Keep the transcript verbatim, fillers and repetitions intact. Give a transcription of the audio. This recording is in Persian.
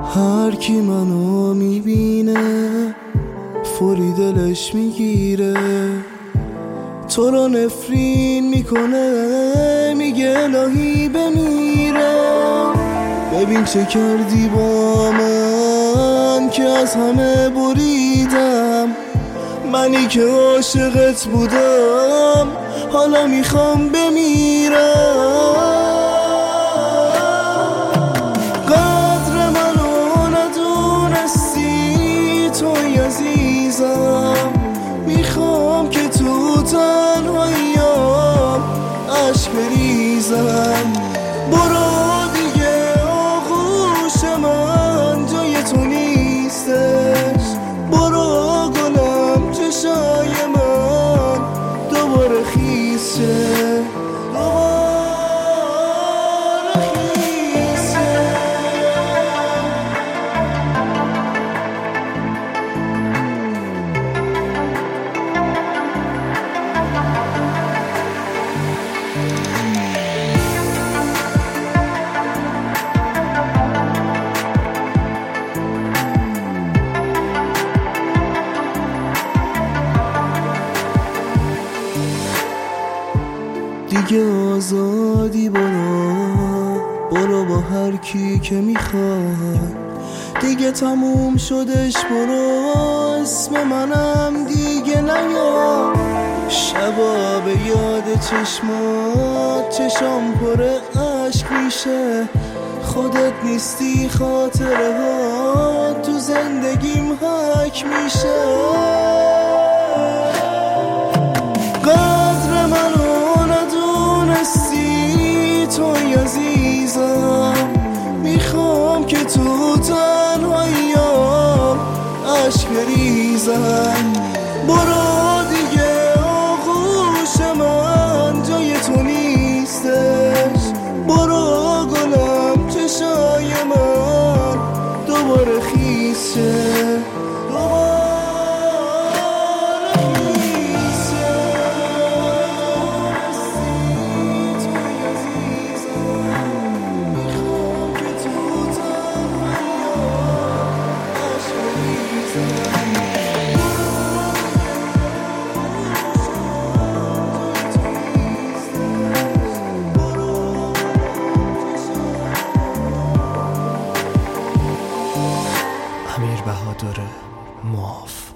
هر کی منو میبینه فوری دلش میگیره، تو رو نفرین میکنه، میگه الهی بمیرم. ببین چه کردی با من که از همه بریدم، منی که عاشقت بودم حالا میخوام بمیرم. قدر منو ندونستی توی عزیزم، میخوام که تو تنهاییام عشق بریزم. برو دیگه آغوش من جای تو نیستش، برو گلم چشای من دوباره خیس شه، دوباره خیس شه. دیگه آزادی، برو برو با هر کی که میخوای، دیگه تموم شدش، برو اسم منم دیگه نیا. شبا به یاد چشمات چشام پر عشق میشه، خودت نیستی خاطره ها تو زندگیم حک میشه. قدر منو ندونستی توی عزیزم، میخوام که تو تنهاییام عشق بریزم. برو دیگه آغوش من جای تو نیستش، برو گلم چشای من دوباره خیس شه، امیر بهادر معاف.